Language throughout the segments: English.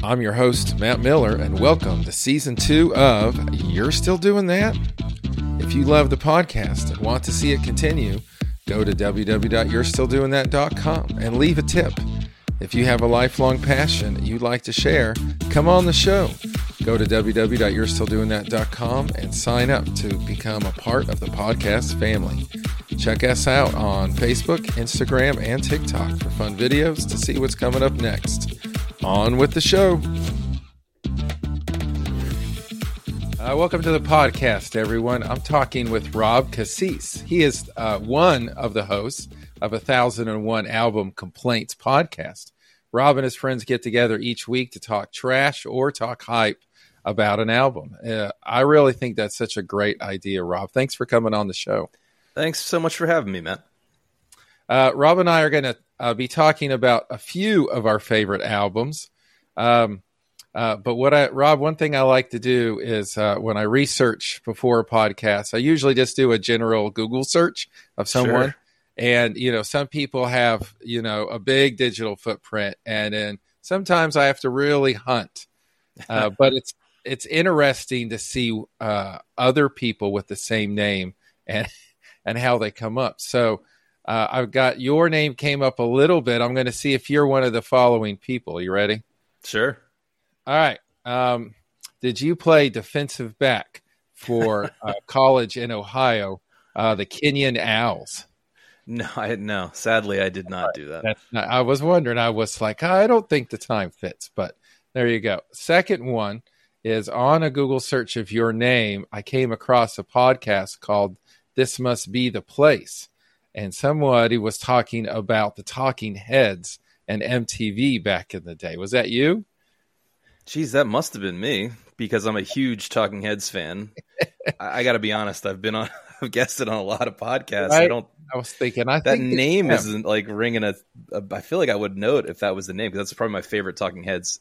I'm your host, Matt Miller, and welcome to Season 2 of You're Still Doing That? If you love the podcast and want to see it continue, go to www.yourstilldoingthat.com and leave a tip. If you have a lifelong passion you'd like to share, come on the show. Go to www.yourstilldoingthat.com and sign up to become a part of the podcast family. Check us out on Facebook, Instagram, and TikTok for fun videos to see what's coming up next. On with the show. Welcome to the podcast, everyone. I'm talking with Rob Cassis. He is one of the hosts of 1001 Album Complaints podcast. Rob and his friends get together each week to talk trash or talk hype about an album. I really think that's such a great idea, Rob. Thanks for coming on the show. Thanks so much for having me, Matt. Rob and I are going to be talking about a few of our favorite albums. But Rob, one thing I like to do is when I research before a podcast, I usually just do a general Google search of someone. Sure. And, some people have, a big digital footprint, and then sometimes I have to really hunt. But it's interesting to see other people with the same name and how they come up. So I've got your name came up a little bit. I'm going to see if you're one of the following people. You ready? Sure. All right. Did you play defensive back for college in Ohio, the Kenyon Owls? No. Sadly, I did not do that. I was wondering. I was like, I don't think the time fits, but there you go. Second one is on a Google search of your name. I came across a podcast called This Must Be the Place. And somebody was talking about the Talking Heads and MTV back in the day. Was that you? Geez, that must have been me because I'm a huge Talking Heads fan. I got to be honest. I've guested on a lot of podcasts. Right? I was thinking, that name isn't like ringing I feel like I would know it if that was the name, because that's probably my favorite Talking Heads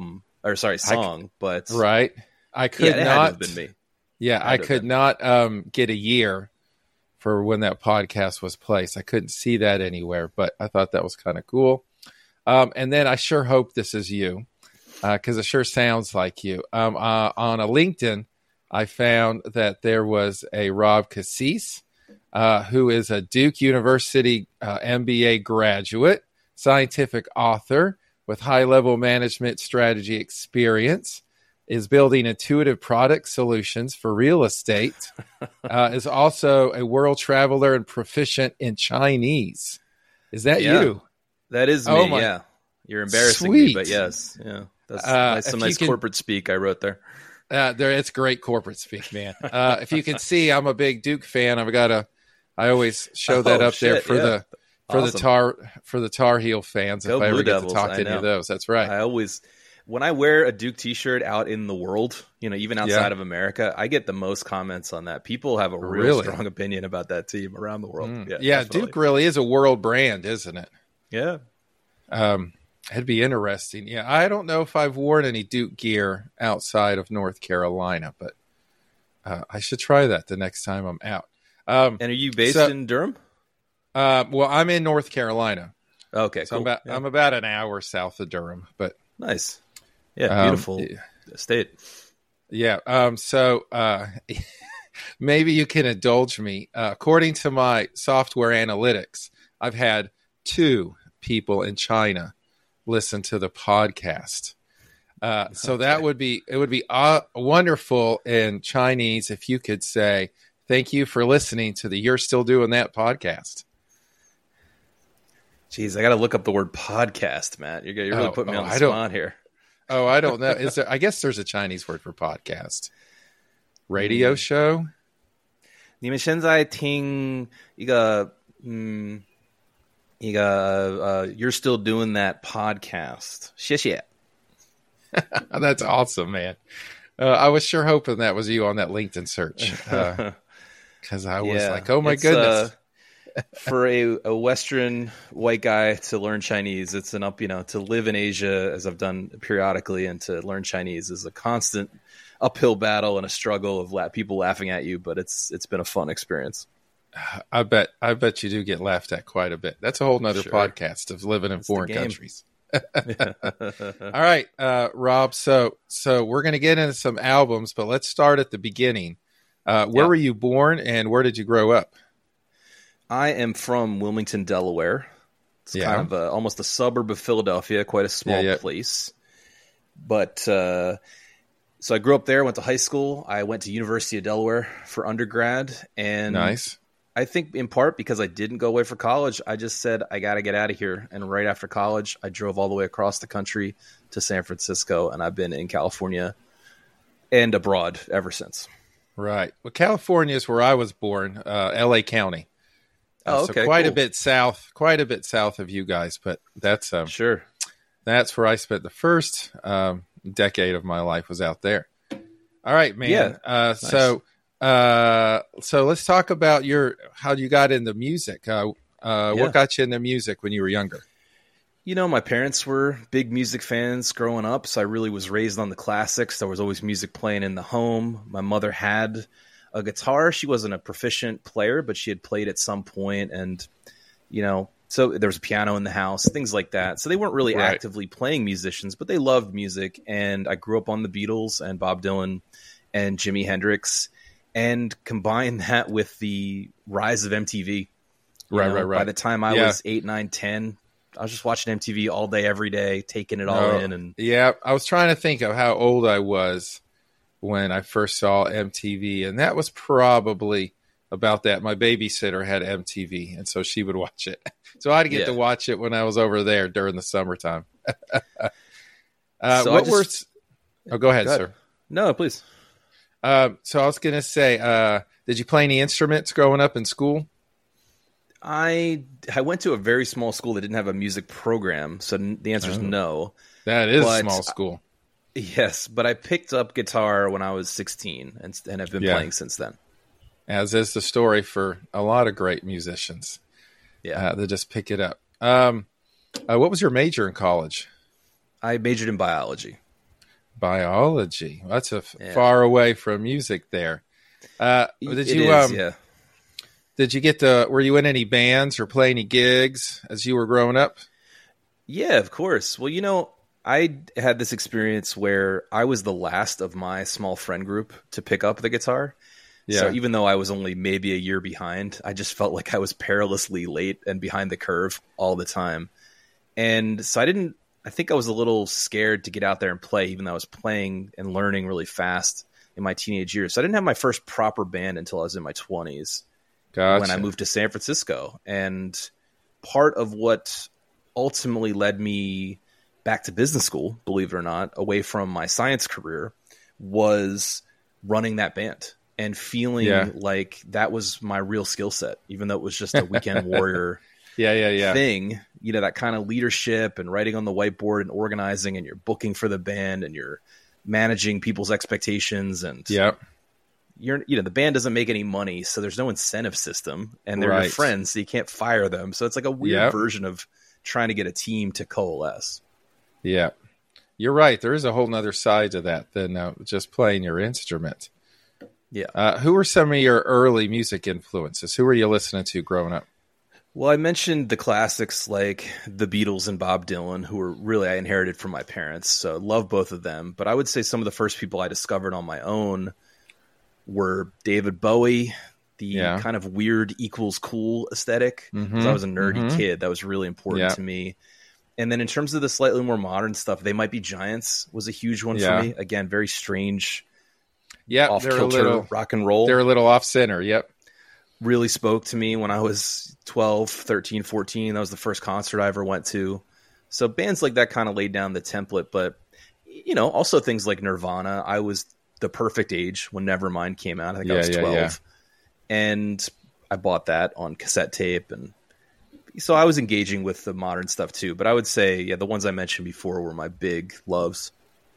song. But right, I could not have been me. Yeah, I could not get a year for when that podcast was placed. I couldn't see that anywhere, but I thought that was kind of cool. And then I sure hope this is you, because it sure sounds like you. On a LinkedIn, I found that there was a Rob Cassis, who is a Duke University MBA graduate, scientific author with high-level management strategy experience, is building intuitive product solutions for real estate, is also a world traveler and proficient in Chinese. Is that you? That is me, yeah. You're embarrassing me, but yes. Yeah, that's some nice corporate speak I wrote there. It's great corporate speak, man. If you can see, I'm a big Duke fan. I always show that up there for the Tar Heel fans. Go if I ever Blue get Devils, to talk to any of those, that's right. When I wear a Duke t-shirt out in the world, even outside of America, I get the most comments on that. People have a real strong opinion about that team around the world. Yeah, Duke really is a world brand, isn't it? Yeah. It'd be interesting. Yeah, I don't know if I've worn any Duke gear outside of North Carolina, but I should try that the next time I'm out. And are you based in Durham? Well, I'm in North Carolina. Okay, so cool. I'm about an hour south of Durham, but nice. Yeah, beautiful state. Yeah. So maybe you can indulge me. According to my software analytics, I've had 2 people in China listen to the podcast. So it would be wonderful in Chinese if you could say, thank you for listening to the You're Still Doing That podcast. Jeez, I got to look up the word podcast, Matt. You're really putting me on the spot here. Oh, I don't know. I guess there's a Chinese word for podcast. Radio show? 你们现在听一个 You're Still Doing That podcast. 谢谢. That's awesome, man. I was sure hoping that was you on that LinkedIn search. Because I was like, oh my goodness. For a Western white guy to learn Chinese, it's to live in Asia, as I've done periodically, and to learn Chinese is a constant uphill battle and a struggle of people laughing at you, but it's been a fun experience. I bet you do get laughed at quite a bit. That's a whole nother podcast of living in foreign countries. All right, Rob. So we're going to get into some albums, but let's start at the beginning. Where were you born, and where did you grow up? I am from Wilmington, Delaware. It's kind of almost a suburb of Philadelphia, quite a small place. But so I grew up there, went to high school. I went to University of Delaware for undergrad. And nice. I think in part because I didn't go away for college, I just said, I got to get out of here. And right after college, I drove all the way across the country to San Francisco. And I've been in California and abroad ever since. Right. Well, California is where I was born, LA County. Okay, so quite cool. a bit south of you guys, but that's sure. That's where I spent the first decade of my life was out there. All right, man. Yeah, nice. So let's talk about how you got into music. What got you into music when you were younger? You know, my parents were big music fans growing up, so I really was raised on the classics. There was always music playing in the home. My mother had a guitar. She wasn't a proficient player, but she had played at some point, and so there was a piano in the house, things like that. So they weren't really actively playing musicians, but they loved music. And I grew up on the Beatles and Bob Dylan and Jimi Hendrix, and combine that with the rise of MTV. Right. By the time I was 8, 9, 10, I was just watching MTV all day, every day, taking it all in. And I was trying to think of how old I was when I first saw MTV, and that was probably about that. My babysitter had MTV, and so she would watch it. So I'd get to watch it when I was over there during the summertime. Go ahead, sir. No, please. So I was going to say, did you play any instruments growing up in school? I went to a very small school that didn't have a music program, so the answer is no. That is a small school. Yes, but I picked up guitar when I was 16 and have been playing since then. As is the story for a lot of great musicians. Yeah. They just pick it up. What was your major in college? I majored in biology. Biology. That's far away from music there. Did you were you in any bands or play any gigs as you were growing up? Yeah, of course. Well, I had this experience where I was the last of my small friend group to pick up the guitar. Yeah. So even though I was only maybe a year behind, I just felt like I was perilously late and behind the curve all the time. And so I think I was a little scared to get out there and play, even though I was playing and learning really fast in my teenage years. So I didn't have my first proper band until I was in my 20s when I moved to San Francisco. And part of what ultimately led me back to business school, believe it or not, away from my science career, was running that band and feeling like that was my real skill set, even though it was just a weekend warrior thing, that kind of leadership and writing on the whiteboard and organizing, and you're booking for the band and you're managing people's expectations, and the band doesn't make any money, so there's no incentive system, and they're your friends, so you can't fire them. So it's like a weird version of trying to get a team to coalesce. Yeah, you're right. There is a whole nother side to that than just playing your instrument. Yeah. Who were some of your early music influences? Who were you listening to growing up? Well, I mentioned the classics like the Beatles and Bob Dylan, who were really I inherited from my parents. So love both of them. But I would say some of the first people I discovered on my own were David Bowie, the kind of weird equals cool aesthetic. Because I was a nerdy kid. That was really important to me. And then in terms of the slightly more modern stuff, They Might Be Giants was a huge one for me. Again, very strange, off-kilter rock and roll. They're a little off-center, Really spoke to me when I was 12, 13, 14. That was the first concert I ever went to. So bands like that kind of laid down the template. But, also things like Nirvana. I was the perfect age when Nevermind came out. I think I was 12. Yeah. And I bought that on cassette tape, and so I was engaging with the modern stuff too, but I would say, the ones I mentioned before were my big loves.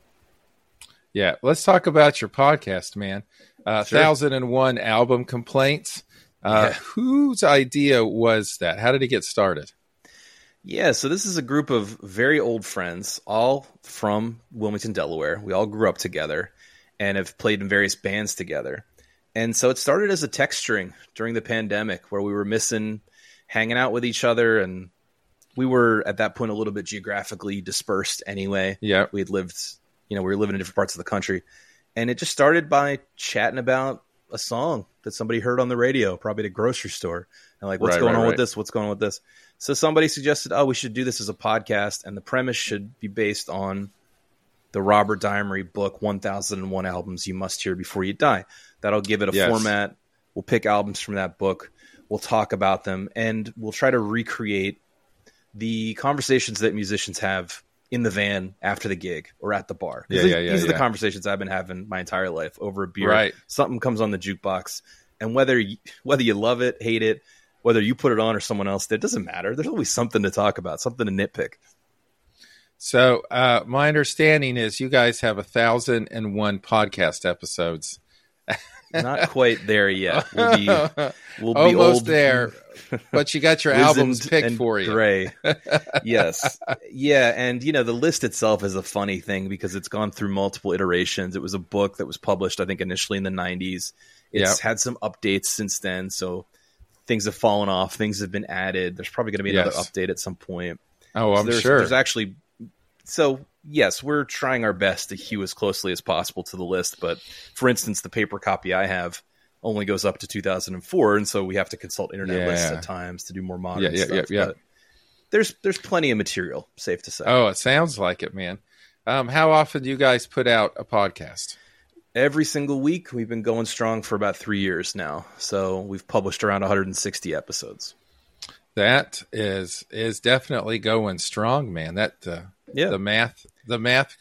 Yeah. Let's talk about your podcast, man. Sure. 1001 Album Complaints. Whose idea was that? How did it get started? Yeah. So this is a group of very old friends, all from Wilmington, Delaware. We all grew up together and have played in various bands together. And so it started as a text string during the pandemic where we were missing hanging out with each other and, we were at that point a little bit geographically dispersed anyway. Yeah. We had lived, we were living in different parts of the country. And it just started by chatting about a song that somebody heard on the radio, probably at a grocery store. And like, what's going on with this? What's going on with this? So somebody suggested, oh, we should do this as a podcast. And the premise should be based on the Robert Dimery book, 1001 Albums You Must Hear Before You Die. That'll give it a format. We'll pick albums from that book. We'll talk about them. And we'll try to recreate the conversations that musicians have in the van after the gig or at the bar. These are the conversations I've been having my entire life over a beer. Right. Something comes on the jukebox, and whether you love it, hate it, whether you put it on or someone else, it doesn't matter. There's always something to talk about, something to nitpick. So my understanding is you guys have 1,001 podcast episodes. Not quite there yet. We'll be almost old, there, but you got your albums picked for you. Gray. Yes. Yeah. And, the list itself is a funny thing because it's gone through multiple iterations. It was a book that was published, I think, initially in the 90s. It's had some updates since then. So things have fallen off. Things have been added. There's probably going to be another update at some point. Oh, I'm sure. There's actually... So, yes, we're trying our best to hew as closely as possible to the list. But, for instance, the paper copy I have only goes up to 2004. And so we have to consult internet lists at times to do more modern stuff. But there's plenty of material, safe to say. Oh, it sounds like it, man. How often do you guys put out a podcast? Every single week. We've been going strong for about 3 years now. So we've published around 160 episodes. That is definitely going strong, man. That the math the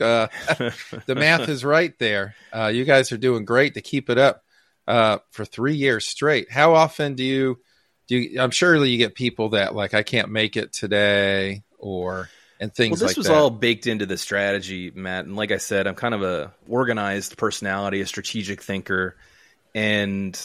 math is right there. You guys are doing great to keep it up for 3 years straight. How often do you? I'm sure you get people that like I can't make it today and things like that. Well, this was all baked into the strategy, Matt. And like I said, I'm kind of a organized personality, a strategic thinker, and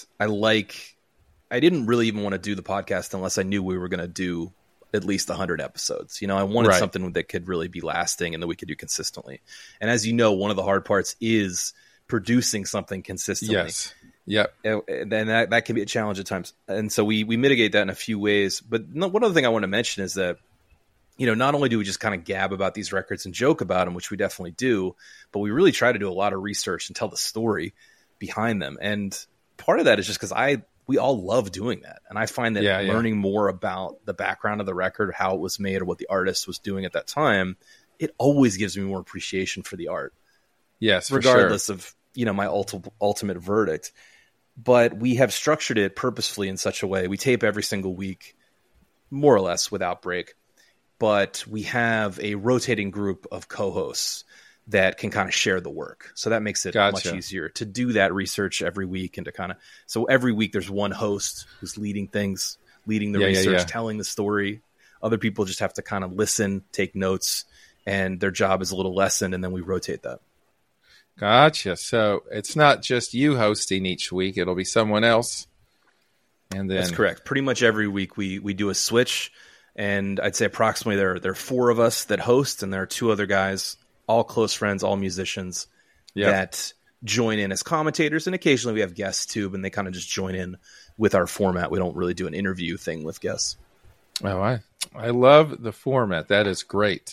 I didn't really even want to do the podcast unless I knew we were going to do at least 100 episodes. I wanted something that could really be lasting and that we could do consistently. And as you know, one of the hard parts is producing something consistently. Yes. Yep. And that can be a challenge at times. And so we mitigate that in a few ways. But one other thing I want to mention is that, not only do we just kind of gab about these records and joke about them, which we definitely do, but we really try to do a lot of research and tell the story behind them. And part of that is just because we all love doing that. And I find that learning more about the background of the record, how it was made, or what the artist was doing at that time, it always gives me more appreciation for the art. Yes, regardless of, my ultimate verdict. But we have structured it purposefully in such a way. We tape every single week, more or less without break. But we have a rotating group of co-hosts that can kind of share the work. So that makes it much easier to do that research every week and to so every week there's one host who's leading the research, telling the story. Other people just have to kind of listen, take notes, and their job is a little lessened, and then we rotate that. Gotcha. So it's not just you hosting each week. It'll be someone else. And then that's correct. Pretty much every week we do a switch, and I'd say approximately there are 4 of us that host, and there are 2 other guys, all close friends, all musicians that join in as commentators. And occasionally we have guests too, and they kind of just join in with our format. We don't really do an interview thing with guests. Oh, I love the format. That is great.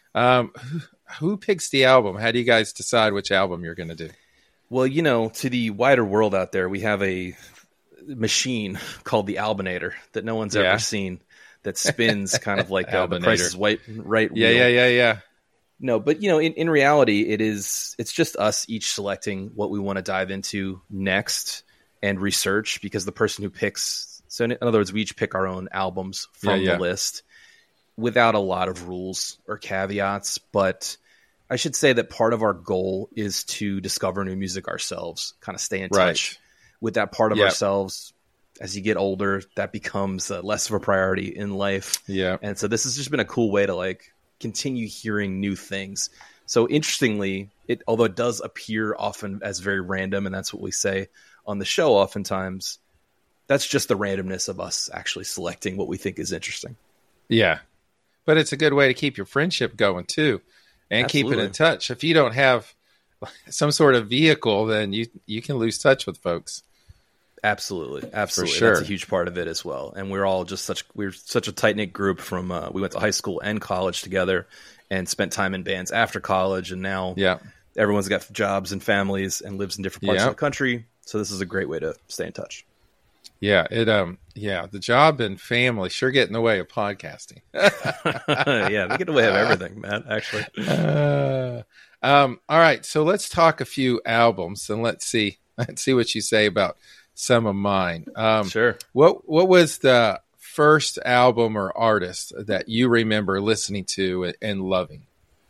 Who picks the album? How do you guys decide which album you're going to do? Well, to the wider world out there, we have a machine called the Albinator that no one's ever seen that spins kind of like the Price is Right wheel. Yeah. No, but in reality, it's just us each selecting what we want to dive into next and research, because the person who picks, so in other words, we each pick our own albums from the list without a lot of rules or caveats. But I should say that part of our goal is to discover new music ourselves, kind of stay in touch with that part of ourselves. As you get older, that becomes less of a priority in life. Yeah. And so this has just been a cool way to continue hearing new things. So interestingly, although it does appear often as very random, and that's what we say on the show oftentimes, that's just the randomness of us actually selecting what we think is interesting. Yeah. But it's a good way to keep your friendship going too, and keep it in touch. If you don't have some sort of vehicle, then you can lose touch with folks. Absolutely. Absolutely. sure. That's a huge part of it as well. And we're such a tight knit group from, we went to high school and college together and spent time in bands after college. And now Yeah. everyone's got jobs and families and lives in different parts of the country. So this is a great way to stay in touch. Yeah. The job and family sure get in the way of podcasting. Yeah. They get away with everything, man, actually. All right. So let's talk a few albums and let's see what you say about some of mine. Sure. What was the first album or artist that you remember listening to and loving?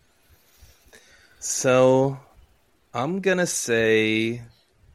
So I'm going to say,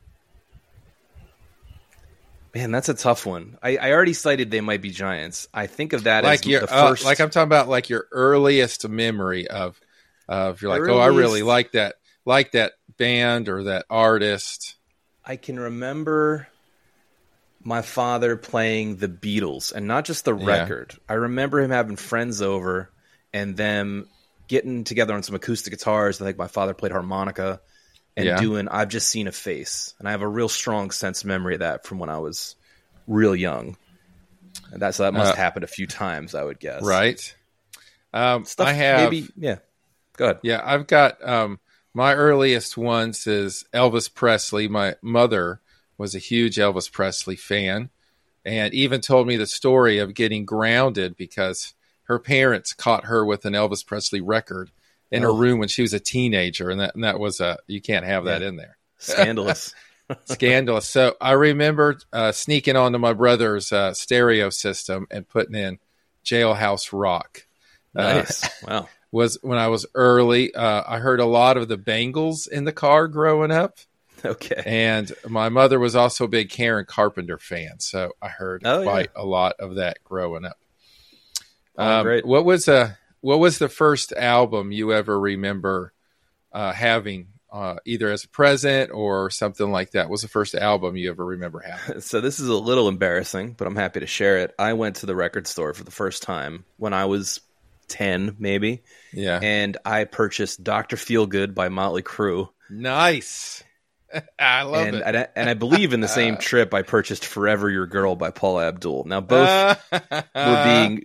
man, that's a tough one. I already cited They Might Be Giants. I think of that like as your the first. like I'm talking about like your earliest memory of you're like, Earliest, I really like that band or that artist. I can remember my father playing the Beatles, and not just the record. I remember him having friends over and them getting together on some acoustic guitars. I think my father played harmonica and doing I've Just Seen a Face. And I have a real strong sense of memory of that from when I was real young. And that must have happened a few times, I would guess. Right. Stuff I have maybe, yeah. Go ahead. Yeah, I've got my earliest ones is Elvis Presley. My mother was a huge Elvis Presley fan and even told me the story of getting grounded because her parents caught her with an Elvis Presley record in her room when she was a teenager. And that was you can't have that in there. Scandalous. Scandalous. So I remember sneaking onto my brother's stereo system and putting in Jailhouse Rock. Nice. Wow. Was when I was early. I heard a lot of the Bangles in the car growing up. Okay. And my mother was also a big Karen Carpenter fan, so I heard quite a lot of that growing up. Great. What was the first album you ever remember having, either as a present or something like that? What was the first album you ever remember having? So this is a little embarrassing, but I'm happy to share it. I went to the record store for the first time when I was 10, maybe. Yeah. And I purchased Dr. Feelgood by Motley Crue. Nice. I love it. And I believe in the same trip I purchased Forever Your Girl by Paula Abdul. Now both were being,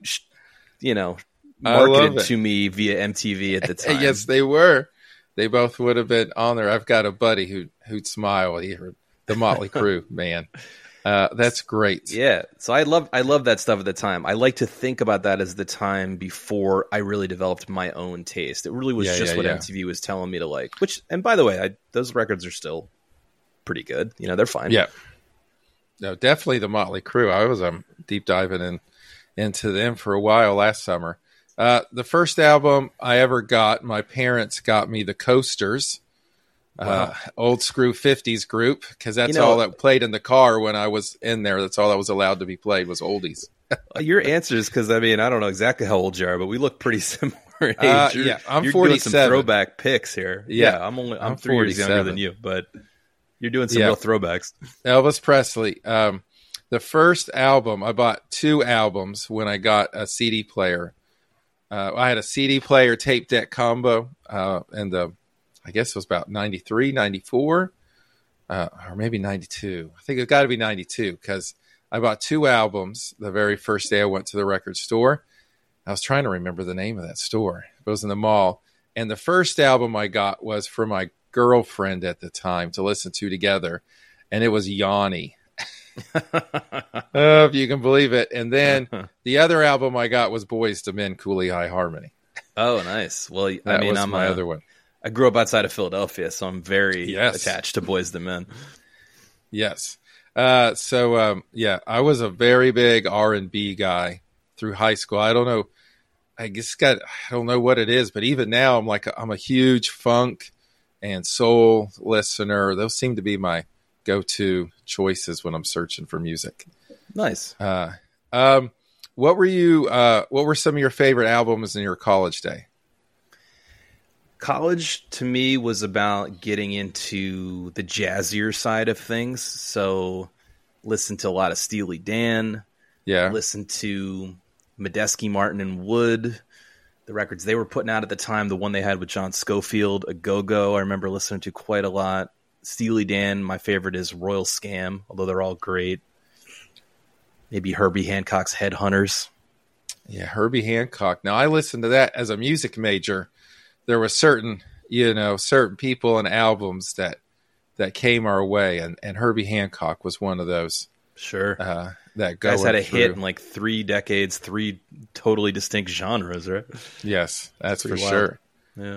marketed to me via MTV at the time. Yes, they were. They both would have been on there. I've got a buddy who'd smile when he heard the Motley Crue, man. That's great. Yeah. So I love that stuff at the time. I like to think about that as the time before I really developed my own taste. It really was just what MTV was telling me to like, and by the way, those records are still pretty good. They're fine. Yeah. No, definitely the Motley Crue. I was deep diving into them for a while last summer. The first album I ever got, my parents got me the Coasters. Wow. Old Screw 50s group, because that's all that played in the car when I was in there. That's all that was allowed to be played was oldies. Your answers, because I don't know exactly how old you are, but we look pretty similar in age. I'm 47. Doing some throwback picks here. Yeah, I'm 3 years younger than you, but you're doing some real throwbacks. Elvis Presley. The first album, I bought 2 albums when I got a CD player. I had a CD player tape deck combo, and I guess it was about 93, 94, or maybe 92. I think it's got to be 92 because I bought 2 albums the very first day I went to the record store. I was trying to remember the name of that store. It was in the mall. And the first album I got was for my girlfriend at the time to listen to together. And it was Yanni. If you can believe it. And then the other album I got was Boyz II Men, Cooley High Harmony. Oh, nice. Well, I'm my other one. I grew up outside of Philadelphia, so I'm very attached to Boyz II Men. Yes. I was a very big R&B guy through high school. I don't know. I don't know what it is, but even now I'm a huge funk and soul listener. Those seem to be my go-to choices when I'm searching for music. Nice. What were some of your favorite albums in your college day? College to me was about getting into the jazzier side of things. So listen to a lot of Steely Dan. Yeah. Listen to Medeski, Martin, and Wood. The records they were putting out at the time, the one they had with John Scofield, A Go-Go, I remember listening to quite a lot. Steely Dan, my favorite is Royal Scam, although they're all great. Maybe Herbie Hancock's Headhunters. Yeah, Herbie Hancock. Now, I listened to that as a music major. There were certain people and albums that came our way, and Herbie Hancock was one of those. Sure. That guys had a hit in like 3 decades, 3 totally distinct genres, right? Yes, that's for wild. Sure. Yeah.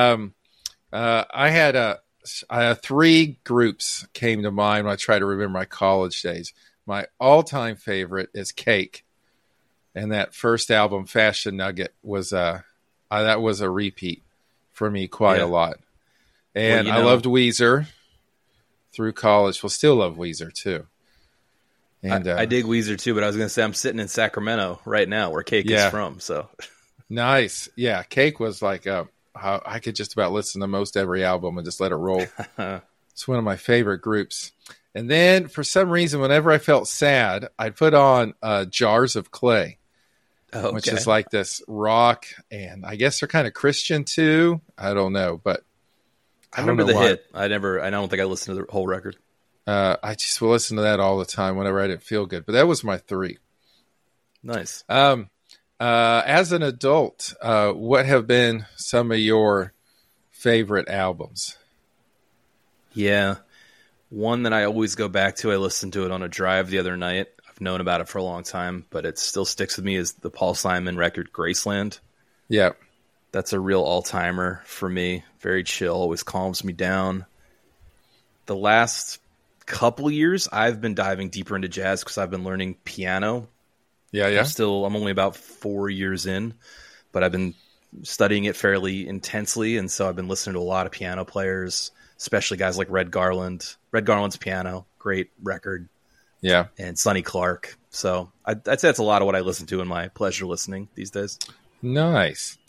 I had 3 groups came to mind when I try to remember my college days. My all-time favorite is Cake, and that first album, Fashion Nugget, was that was a repeat for me quite a lot. And I loved Weezer through college. Well, still love Weezer too. And I dig Weezer too, but I was going to say I'm sitting in Sacramento right now, where Cake is from. So nice, yeah. Cake was like I could just about listen to most every album and just let it roll. It's one of my favorite groups. And then for some reason, whenever I felt sad, I'd put on Jars of Clay, which is like this rock, and I guess they're kind of Christian too. I don't know, but I remember the hit. I don't think I listened to the whole record. I just will listen to that all the time whenever I didn't feel good. But that was my 3. Nice. As an adult, what have been some of your favorite albums? Yeah. One that I always go back to, I listened to it on a drive the other night. I've known about it for a long time, but it still sticks with me, is the Paul Simon record, Graceland. Yeah. That's a real all-timer for me. Very chill, always calms me down. The last couple years, I've been diving deeper into jazz because I've been learning piano. Yeah. I'm only about 4 years in, but I've been studying it fairly intensely, and so I've been listening to a lot of piano players, especially guys like Red Garland. Red Garland's Piano, great record. Yeah. And Sonny Clark. So I'd say that's a lot of what I listen to in my pleasure listening these days. Nice.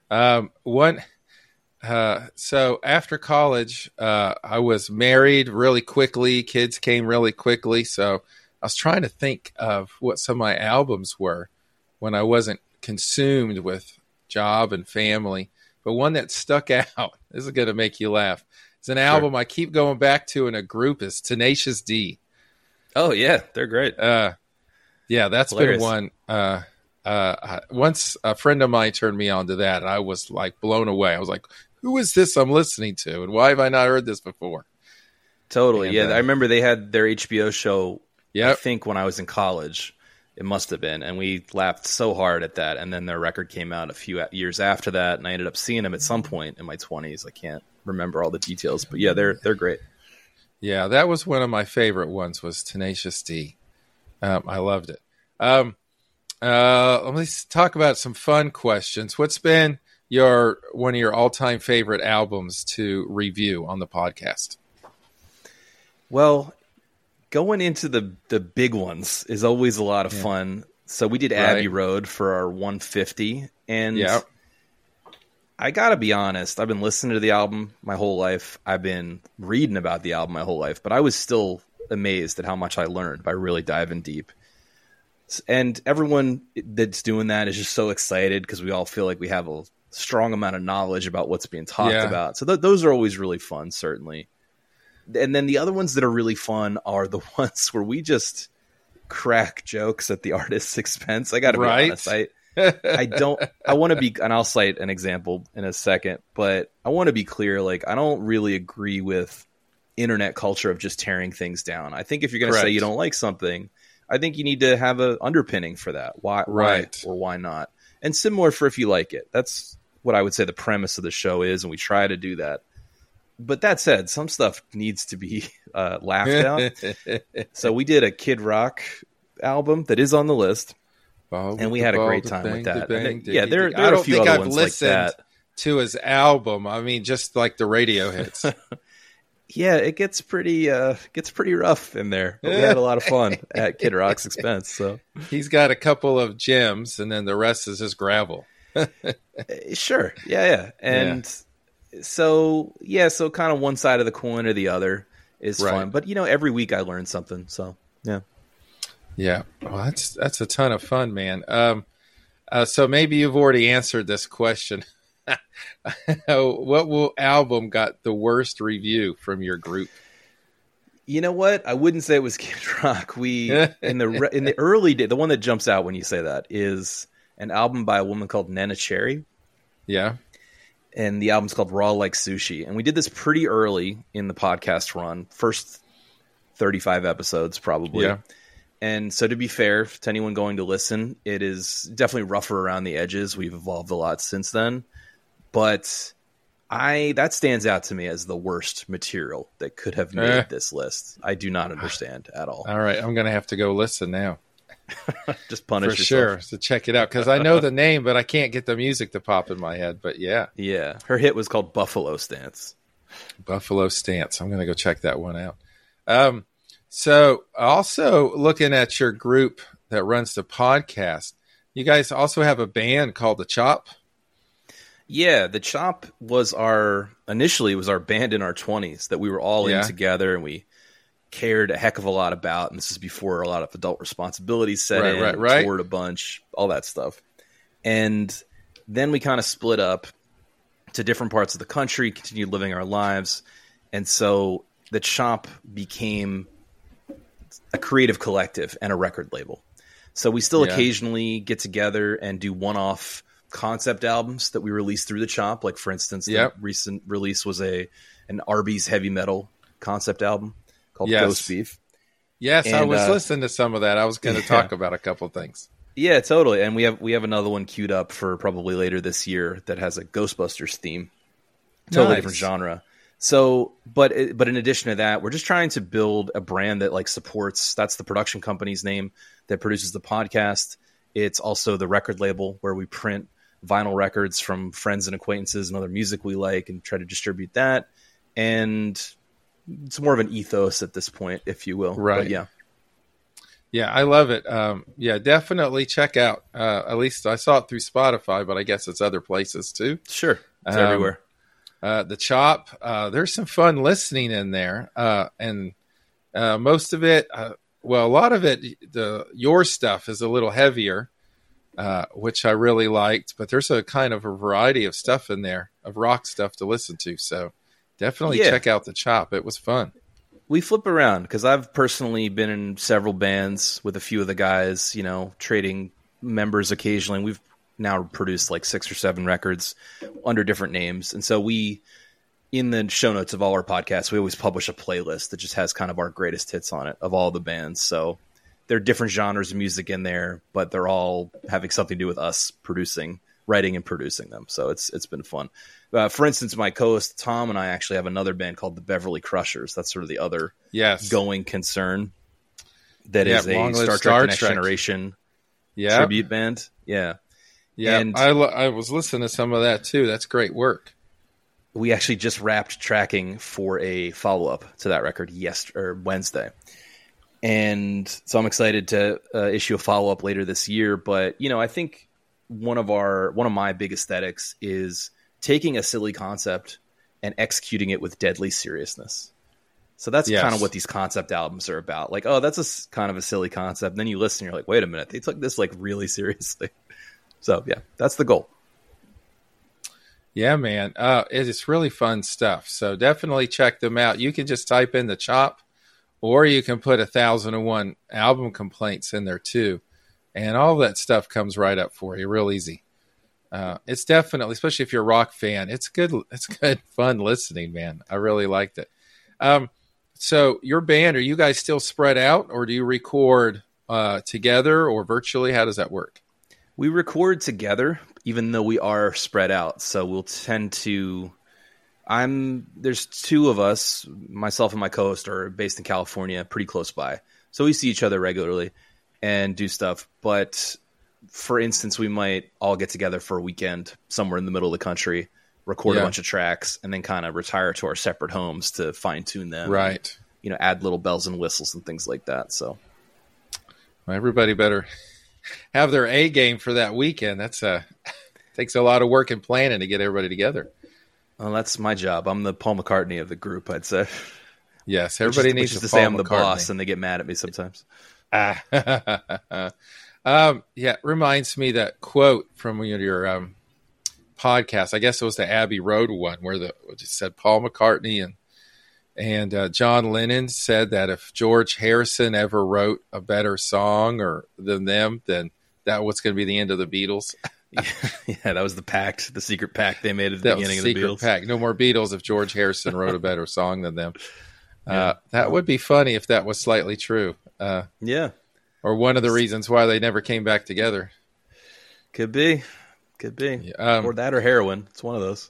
So after college, I was married really quickly. Kids came really quickly. So I was trying to think of what some of my albums were when I wasn't consumed with job and family. But one that stuck out, this is going to make you laugh. It's an album I keep going back to in a group, is Tenacious D. Oh, yeah. They're great. Yeah, that's hilarious. Been one. Once a friend of mine turned me on to that, and I was like blown away. I was like, who is this I'm listening to? And why have I not heard this before? Totally. And, I remember they had their HBO show, I think, when I was in college. It must have been. And we laughed so hard at that. And then their record came out a few years after that. And I ended up seeing them at some point in my 20s. I can't remember all the details. But yeah, they're great. Yeah, that was one of my favorite ones, was Tenacious D. I loved it. Let's talk about some fun questions. What's been one of your all-time favorite albums to review on the podcast? Well, going into the big ones is always a lot of fun. So we did Abbey Road for our 150, and I gotta be honest, I've been listening to the album my whole life. I've been reading about the album my whole life, but I was still amazed at how much I learned by really diving deep. And everyone that's doing that is just so excited because we all feel like we have a strong amount of knowledge about what's being talked about. So those are always really fun, certainly. And then the other ones that are really fun are the ones where we just crack jokes at the artist's expense. I got to be honest. I want to be, and I'll cite an example in a second, but I want to be clear. Like, I don't really agree with internet culture of just tearing things down. I think if you're going to say you don't like something, I think you need to have an underpinning for that. Why or why not? And similar for if you like it. That's what I would say the premise of the show is, and we try to do that. But that said, some stuff needs to be laughed at. So we did a Kid Rock album that is on the list, and we had a great time with that. There are a few other ones like that. To his album, I mean, just like the radio hits. Yeah, it gets pretty rough in there. But we had a lot of fun at Kid Rock's expense. So he's got a couple of gems, and then the rest is just gravel. Sure, yeah, and so kind of one side of the coin or the other is fun. But every week I learn something. So yeah. Well, that's a ton of fun, man. So maybe you've already answered this question. Yeah. Album got the worst review from your group? You know what? I wouldn't say it was Kid Rock. We in the early day, the one that jumps out when you say that is an album by a woman called Nena Cherry, Yeah. and the album's called Raw Like Sushi. And we did this pretty early in the podcast run, first 35 episodes probably. Yeah. And so to be fair to anyone going to listen, it is definitely rougher around the edges. We've evolved a lot since then, but that stands out to me as the worst material that could have made this list. I do not understand at all. All right, I'm going to have to go listen now. Just punish for yourself. sure to check it out, because I know the name, but I can't get the music to pop in my head. But yeah, her hit was called Buffalo Stance. Buffalo Stance. I'm going to go check that one out. So also looking at your group that runs the podcast, you guys also have a band called The Chop. Yeah, The Chop was initially our band in our 20s that we were all in together, and we cared a heck of a lot about. And this is before a lot of adult responsibilities set in. Right. Toured a bunch, all that stuff. And then we kind of split up to different parts of the country, continued living our lives. And so The Chop became a creative collective and a record label. So we still occasionally get together and do one-off concept albums that we release through The Chop. Like, for instance, the recent release was an Arby's heavy metal concept album called Ghost Beef. Yes, and I was listening to some of that. I was going to talk about a couple things. Yeah, totally. And we have another one queued up for probably later this year that has a Ghostbusters theme. Totally different genre. So, but in addition to that, we're just trying to build a brand that like supports. That's the production company's name that produces the podcast. It's also the record label where we print vinyl records from friends and acquaintances and other music we like and try to distribute that. And it's more of an ethos at this point, if you will. Right. But yeah, I love it. Definitely check out. At least I saw it through Spotify, but I guess it's other places too. Sure. It's everywhere. The Chop, there's some fun listening in there. And most of it, a lot of it, your stuff is a little heavier, which I really liked, but there's a kind of a variety of stuff in there, of rock stuff to listen to. So definitely check out The Chop. It was fun. We flip around because I've personally been in several bands with a few of the guys, trading members occasionally. We've now produced like 6 or 7 records under different names. And so in the show notes of all our podcasts, we always publish a playlist that just has kind of our greatest hits on it of all the bands. So there are different genres of music in there, but they're all having something to do with us writing and producing them. So it's been fun. For instance, my co-host Tom and I actually have another band called the Beverly Crushers. That's sort of the other going concern that is a Star Trek Next Generation tribute band. Yeah. Yeah, and I was listening to some of that too. That's great work. We actually just wrapped tracking for a follow-up to that record Wednesday. And so I'm excited to issue a follow-up later this year. But, I think one of my big aesthetics is taking a silly concept and executing it with deadly seriousness. So that's kind of what these concept albums are about. Like, oh, that's kind of a silly concept. And then you listen, and you're like, wait a minute, they took this like really seriously. So yeah, that's the goal. Yeah, man. It is really fun stuff. So definitely check them out. You can just type in The Chop, or you can put 1001 album complaints in there too. And all that stuff comes right up for you, real easy. It's definitely, especially if you're a rock fan, it's good fun listening, man. I really liked it. So your band, are you guys still spread out, or do you record together or virtually? How does that work? We record together, even though we are spread out. So we'll tend to there's 2 of us, myself and my co-host are based in California, pretty close by. So we see each other regularly and do stuff. But for instance, we might all get together for a weekend somewhere in the middle of the country, record a bunch of tracks, and then kind of retire to our separate homes to fine tune them. Right. And, add little bells and whistles and things like that. So well, everybody better have their A game for that weekend. That's takes a lot of work and planning to get everybody together. Well, that's my job. I'm the Paul McCartney of the group, I'd say. Yes, everybody needs to say I'm the boss, and they get mad at me sometimes. Reminds me that quote from your podcast. I guess it was the Abbey Road one where it just said Paul McCartney and John Lennon said that if George Harrison ever wrote a better song than them, then that was going to be the end of the Beatles. Yeah, that was the secret pact they made at the beginning of the Beatles. Pact. No more Beatles if George Harrison wrote a better song than them. That would be funny if that was slightly true. Yeah. Or one of the reasons why they never came back together. Could be. Or that or heroin. It's one of those.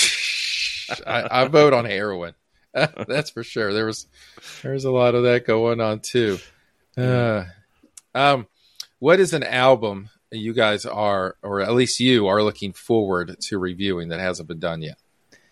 I vote on heroin. That's for sure. There's a lot of that going on too. What is an album you guys are, or at least you are, looking forward to reviewing that hasn't been done yet?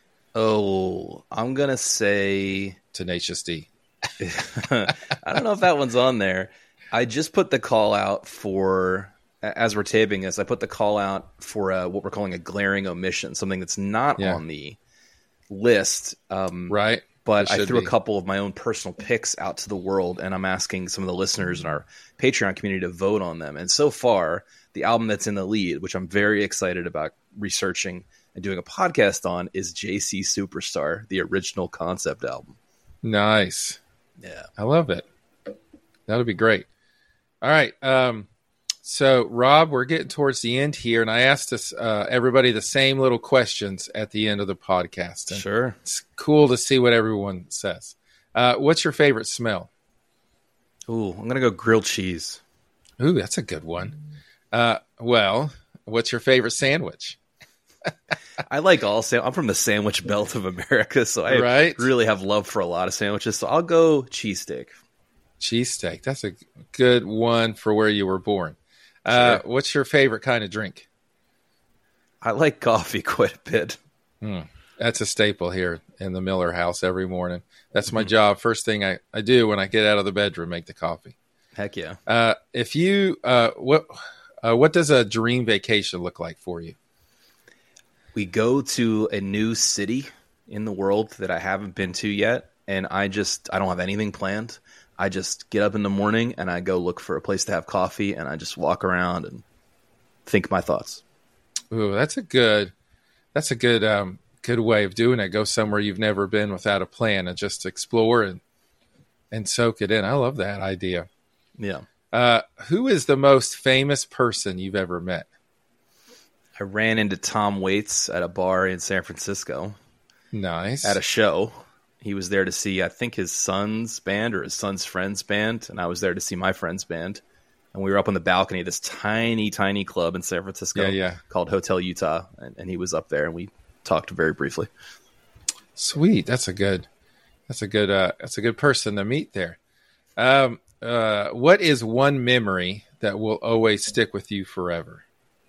Oh, I'm going to say Tenacious D. I don't know if that one's on there. I just put the call out for, as we're taping this, I put the call out for what we're calling a glaring omission, something that's not on the list. Right. But I threw a couple of my own personal picks out to the world, and I'm asking some of the listeners in our Patreon community to vote on them. And so far, the album that's in the lead, which I'm very excited about researching and doing a podcast on, is JC Superstar, the original concept album. Nice. Yeah. I love it. That'll be great. All right. So, Rob, we're getting towards the end here, and I asked everybody the same little questions at the end of the podcast. And sure. It's cool to see what everyone says. What's your favorite smell? Ooh, I'm going to go grilled cheese. Ooh, that's a good one. Well, what's your favorite sandwich? I like all I'm from the sandwich belt of America, so I really have love for a lot of sandwiches. So I'll go cheesesteak. Cheesesteak. That's a good one for where you were born. Sure. What's your favorite kind of drink? I like coffee quite a bit. That's a staple here in the Miller house every morning. That's my job. First thing I do when I get out of the bedroom, make the coffee. Heck yeah. If you, what does a dream vacation look like for you? We go to a new city in the world that I haven't been to yet, and I don't have anything planned. I just get up in the morning and I go look for a place to have coffee, and I just walk around and think my thoughts. Ooh, that's a good way of doing it. Go somewhere you've never been without a plan and just explore and soak it in. I love that idea. Yeah. Who is the most famous person you've ever met? I ran into Tom Waits at a bar in San Francisco. Nice. At a show. He was there to see, I think, his son's band or his son's friend's band, and I was there to see my friend's band. And we were up on the balcony of this tiny, tiny club in San Francisco called Hotel Utah, and he was up there, and we talked very briefly. Sweet. That's a good person to meet there. What is one memory that will always stick with you forever?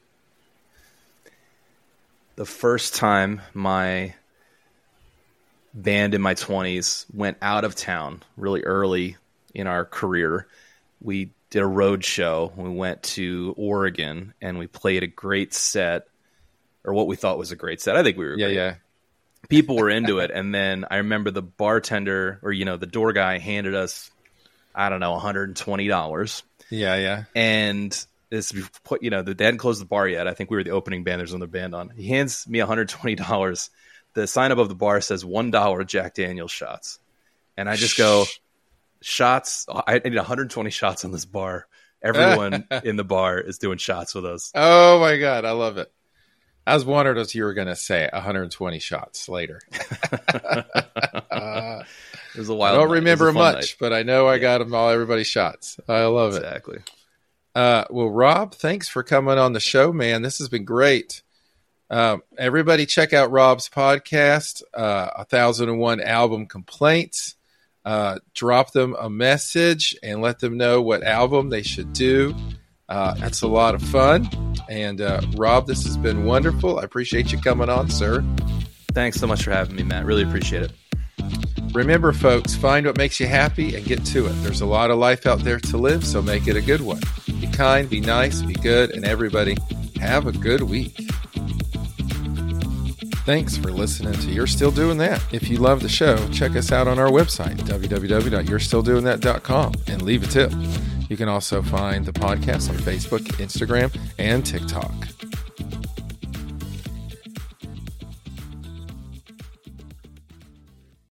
The first time my band in my 20s went out of town really early in our career. We did a road show. We went to Oregon and we played a great set, or what we thought was a great set. I think we were great. Yeah. People were into it. And then I remember the bartender, or, the door guy handed us, I don't know, $120. Yeah. And this, they hadn't closed the bar yet. I think we were the opening band. There's another band on. He hands me $120. The sign above the bar says $1 Jack Daniel's shots. And I just go, shots? I need 120 shots on this bar. Everyone in the bar is doing shots with us. Oh, my God. I love it. I was wondering if you were going to say 120 shots later. It was a wild I don't night. remember much, but I know I got them all, everybody's shots. I love it. Exactly. Well, Rob, thanks for coming on the show, man. This has been great. Everybody check out Rob's podcast, 1001 Album Complaints. Drop them a message and let them know what album they should do. That's a lot of fun. And Rob, this has been wonderful. I appreciate you coming on, sir. Thanks so much for having me, Matt. Really appreciate it. Remember, folks, find what makes you happy and get to it. There's a lot of life out there to live, so make it a good one. Be kind, be nice, be good, and everybody have a good week. Thanks for listening to You're Still Doing That. If you love the show, check us out on our website, www.yourstilldoingthat.com, and leave a tip. You can also find the podcast on Facebook, Instagram, and TikTok.